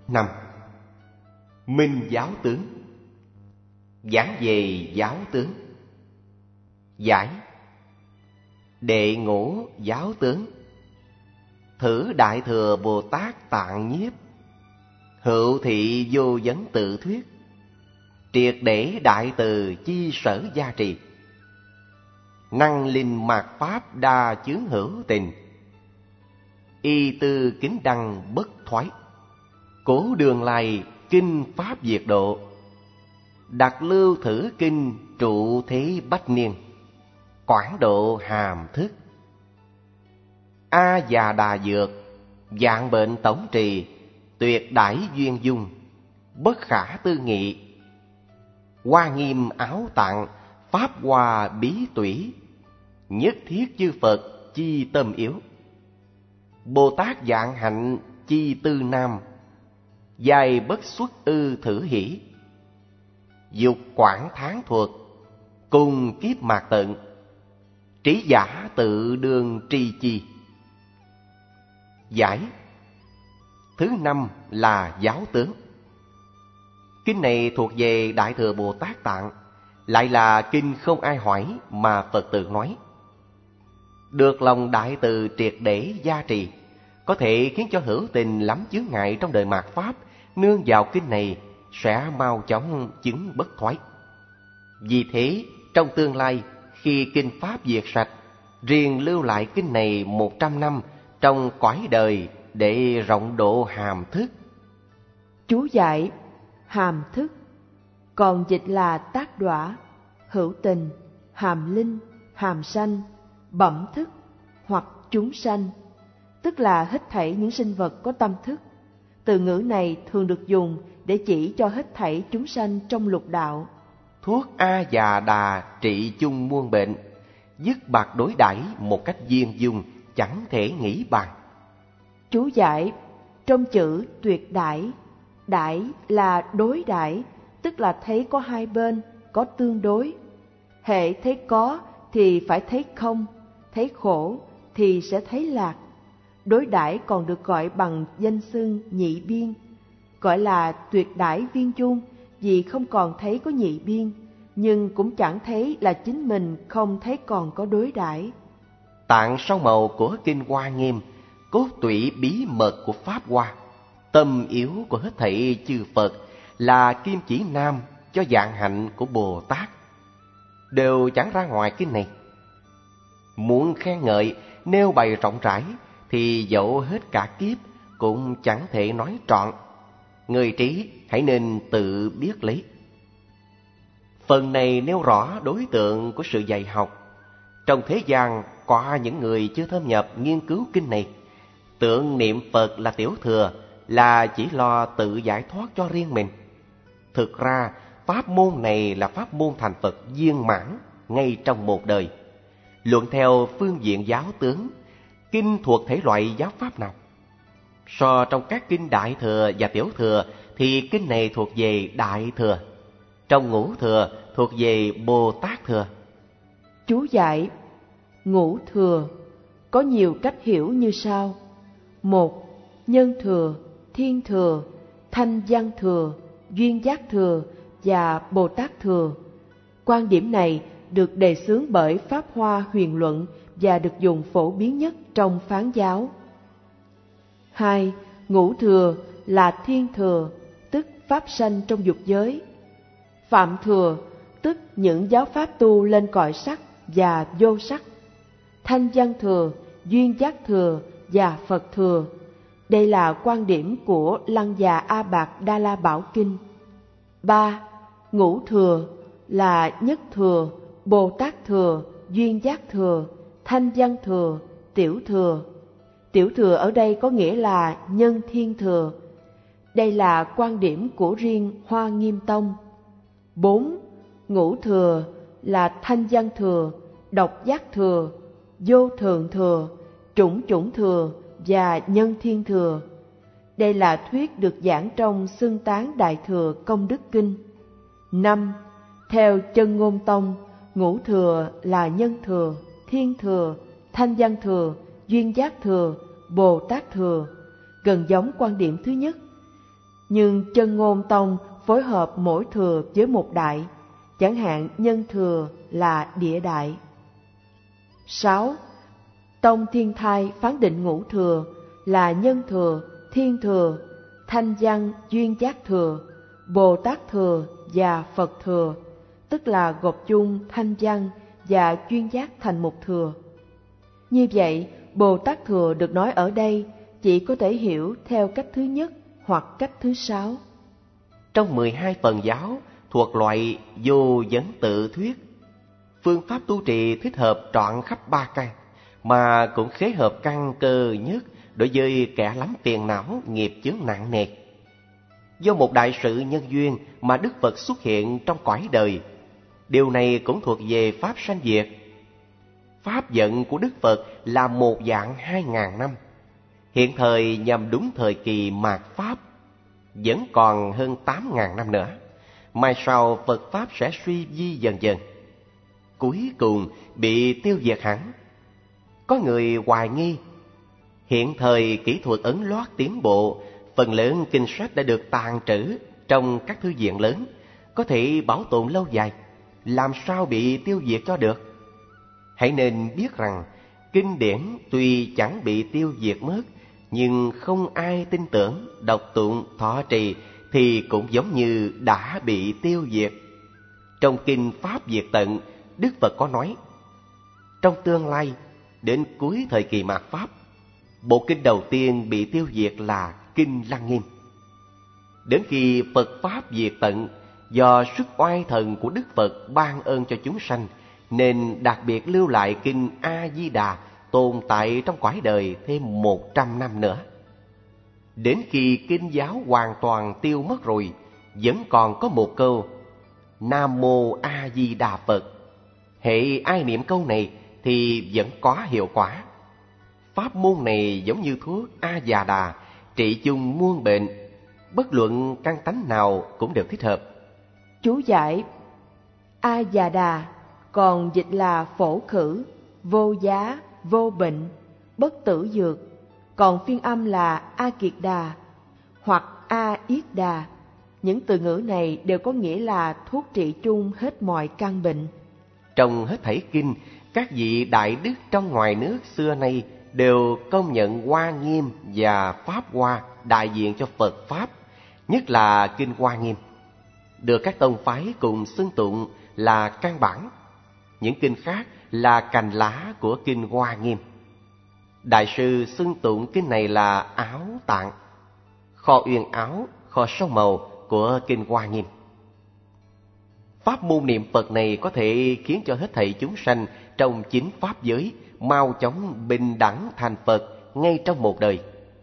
5. Minh giáo tướng. Giảng về giáo tướng. Giải: Đệ ngũ giáo tướng. Thử Đại Thừa Bồ Tát Tạng Nhiếp. Hữu thị vô vấn tự thuyết. Triệt để đại từ chi sở gia trì. Năng linh mạt pháp đa chướng hữu tình. Y tư kính đăng bất thoái. Cố đường lai kinh pháp diệt độ. Đặc lưu thử kinh trụ thế bách niên. Quảng độ hàm thức. A già đà dược. Dạng bệnh tổng trì. Tuyệt đãi duyên dung. Bất khả tư nghị. Hoa nghiêm áo tặng. Pháp hoa bí tủy. Nhất thiết chư Phật chi tâm yếu. Bồ Tát dạng hạnh chi tư nam. Dài bất xuất ư thử hỷ. Dục quảng tháng thuật. Cùng kiếp mạt tận. Trí giả tự đương tri chi. Giải: Thứ 5 là giáo tướng. Kinh này thuộc về Đại Thừa Bồ Tát Tạng, lại là kinh không ai hỏi mà Phật tự nói. Được lòng đại từ triệt để gia trì, có thể khiến cho hữu tình lắm chướng ngại trong đời mạt pháp, nương vào kinh này sẽ mau chóng chứng bất thoái. Vì thế, trong tương lai, khi kinh pháp diệt sạch, riêng lưu lại kinh này 100 năm trong cõi đời để rộng độ hàm thức. Chú giải: hàm thức, còn dịch là tác đọa, hữu tình, hàm linh, hàm sanh, bẩm thức hoặc chúng sanh, tức là hết thảy những sinh vật có tâm thức. Từ ngữ này thường được dùng để chỉ cho hết thảy chúng sanh trong lục đạo. Thuốc A Già Đà trị chung muôn bệnh, dứt bạc đối đãi một cách viên dung, chẳng thể nghĩ bàn. Chú giải: trong chữ tuyệt đãi, đãi là đối đãi, tức là thấy có hai bên, có tương đối. Hễ thấy có thì phải thấy không, thấy khổ thì sẽ thấy lạc. Đối đãi còn được gọi bằng danh xưng nhị biên, gọi là tuyệt đãi viên chung vì không còn thấy có nhị biên, nhưng cũng chẳng thấy là chính mình không thấy còn có đối đãi. Tạng sau màu của kinh Hoa Nghiêm, cốt tủy bí mật của Pháp Hoa, tâm yếu của hết thảy chư Phật, là kim chỉ nam cho dạng hạnh của Bồ Tát, đều chẳng ra ngoài kinh này. Muốn khen ngợi, nêu bày rộng rãi, thì dẫu hết cả kiếp cũng chẳng thể nói trọn. Người trí hãy nên tự biết lấy. Phần này nêu rõ đối tượng của sự dạy học. Trong thế gian có những người chưa thâm nhập nghiên cứu kinh này, tưởng niệm Phật là tiểu thừa, là chỉ lo tự giải thoát cho riêng mình. Thực ra pháp môn này là pháp môn thành Phật viên mãn ngay trong một đời. Luận theo phương diện giáo tướng, kinh thuộc thể loại giáo pháp nào? So trong các kinh Đại Thừa và Tiểu Thừa thì kinh này thuộc về Đại Thừa. Trong Ngũ Thừa thuộc về Bồ Tát Thừa. Chú giải: Ngũ Thừa có nhiều cách hiểu như sau. 1. Nhân Thừa, Thiên Thừa, Thanh Văn Thừa, Duyên Giác Thừa và Bồ Tát Thừa. Quan điểm này được đề xướng bởi Pháp Hoa Huyền Luận và được dùng phổ biến nhất trong Phán giáo. 2. Ngũ Thừa là Thiên Thừa, tức Pháp sanh trong dục giới. Phạm Thừa, tức những giáo pháp tu lên cõi sắc và vô sắc. Thanh Văn Thừa, Duyên Giác Thừa và Phật Thừa. Đây là quan điểm của Lăng Già A Bạc Đa La Bảo Kinh. 3. Ngũ Thừa là Nhất Thừa, Bồ Tát Thừa, Duyên Giác Thừa, Thanh Văn Thừa, Tiểu Thừa. Tiểu Thừa ở đây có nghĩa là Nhân Thiên Thừa. Đây là quan điểm của riêng Hoa Nghiêm Tông. 4. Ngũ Thừa là Thanh Văn Thừa, Độc Giác Thừa, Vô Thượng Thừa, Chủng Chủng Thừa và Nhân Thiên Thừa. Đây là thuyết được giảng trong Xưng Tán Đại Thừa Công Đức Kinh. 5. Theo Chân Ngôn Tông, Ngũ Thừa là Nhân Thừa, Thiên Thừa, Thanh Văn Thừa, Duyên Giác Thừa, Bồ Tát Thừa, gần giống quan điểm thứ nhất. Nhưng Chân Ngôn Tông phối hợp mỗi thừa với một đại, chẳng hạn nhân thừa là địa đại. 6. Tông Thiên Thai phán định ngũ thừa là nhân thừa, thiên thừa, thanh văn duyên giác thừa, Bồ Tát thừa và Phật thừa, tức là gộp chung thanh văn và duyên giác thành một thừa. Như vậy, Bồ Tát thừa được nói ở đây chỉ có thể hiểu theo cách thứ nhất hoặc cách thứ 6. Trong 12 phần giáo thuộc loại vô vấn tự thuyết, phương pháp tu trì thích hợp trọn khắp 3 căn, mà cũng khế hợp căn cơ nhất đối với kẻ lắm phiền não nghiệp chướng nặng nề. Do một đại sự nhân duyên mà Đức Phật xuất hiện trong cõi đời, điều này cũng thuộc về pháp sanh diệt. Pháp vận của Đức Phật là một dạng 2000 năm, hiện thời nhằm đúng thời kỳ mạt Pháp, vẫn còn hơn 8000 năm nữa. Mai sau Phật Pháp sẽ suy vi dần dần, cuối cùng bị tiêu diệt hẳn. Có người hoài nghi, hiện thời kỹ thuật ấn loát tiến bộ, phần lớn kinh sách đã được tàng trữ trong các thư viện lớn, có thể bảo tồn lâu dài, làm sao bị tiêu diệt cho được? Hãy nên biết rằng, kinh điển tuy chẳng bị tiêu diệt mất, nhưng không ai tin tưởng, đọc tụng, thọ trì thì cũng giống như đã bị tiêu diệt. Trong kinh Pháp Diệt Tận, Đức Phật có nói, trong tương lai, đến cuối thời kỳ mạt Pháp, bộ kinh đầu tiên bị tiêu diệt là Kinh Lăng Nghiêm. Đến khi Phật Pháp diệt tận, do sức oai thần của Đức Phật ban ơn cho chúng sanh, nên đặc biệt lưu lại Kinh A Di Đà tồn tại trong cõi đời thêm 100 năm nữa. Đến khi kinh giáo hoàn toàn tiêu mất rồi, vẫn còn có một câu Nam Mô A Di Đà Phật. Hễ ai niệm câu này thì vẫn có hiệu quả. Pháp môn này giống như thuốc A Già Đà, trị chung muôn bệnh, bất luận căn tánh nào cũng đều thích hợp. Chú giải: A Già Đà còn dịch là phổ khử, vô giá, vô bệnh, bất tử dược, còn phiên âm là A Kiệt Đà hoặc A Yết Đà. Những từ ngữ này đều có nghĩa là thuốc trị chung hết mọi căn bệnh. Trong hết thảy kinh, các vị đại đức trong ngoài nước xưa nay đều công nhận Hoa Nghiêm và Pháp Hoa đại diện cho Phật Pháp, nhất là kinh Hoa Nghiêm, được các tông phái cùng xưng tụng là căn bản. Những kinh khác là cành lá của kinh Hoa Nghiêm. Đại sư xưng tụng kinh này là áo tạng, kho uyên áo, kho sâu màu của kinh Hoa Nghiêm. Pháp môn niệm Phật này có thể khiến cho hết thảy chúng sanh trong chính pháp giới mau chóng bình đẳng thành Phật ngay trong một đời.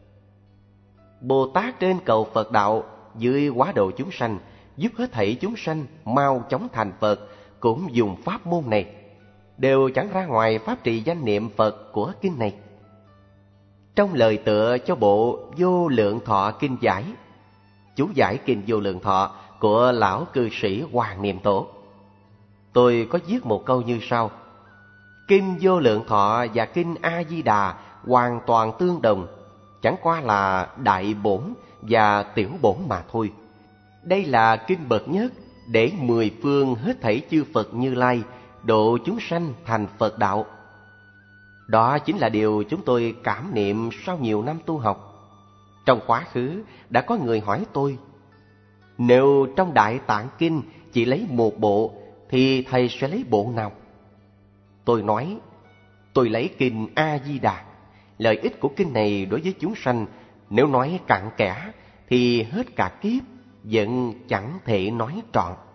Bồ Tát trên cầu Phật đạo, dưới hóa độ chúng sanh, giúp hết thảy chúng sanh mau chóng thành Phật, cũng dùng pháp môn này, đều chẳng ra ngoài pháp trì danh niệm Phật của kinh này. Trong lời tựa cho bộ Vô Lượng Thọ Kinh Giải, chú giải kinh Vô Lượng Thọ của lão cư sĩ Hoàng Niệm Tổ, tôi có viết một câu như sau: Kinh Vô Lượng Thọ và Kinh A Di Đà hoàn toàn tương đồng, chẳng qua là đại bổn và tiểu bổn mà thôi. Đây là kinh bậc nhất để 10 phương hết thảy chư Phật Như Lai độ chúng sanh thành Phật đạo. Đó chính là điều chúng tôi cảm niệm sau nhiều năm tu học. Trong quá khứ đã có người hỏi tôi, nếu trong Đại Tạng Kinh chỉ lấy một bộ thì thầy sẽ lấy bộ nào? Tôi nói, tôi lấy kinh A Di Đà. Lợi ích của kinh này đối với chúng sanh, nếu nói cặn kẽ thì hết cả kiếp vẫn chẳng thể nói trọn.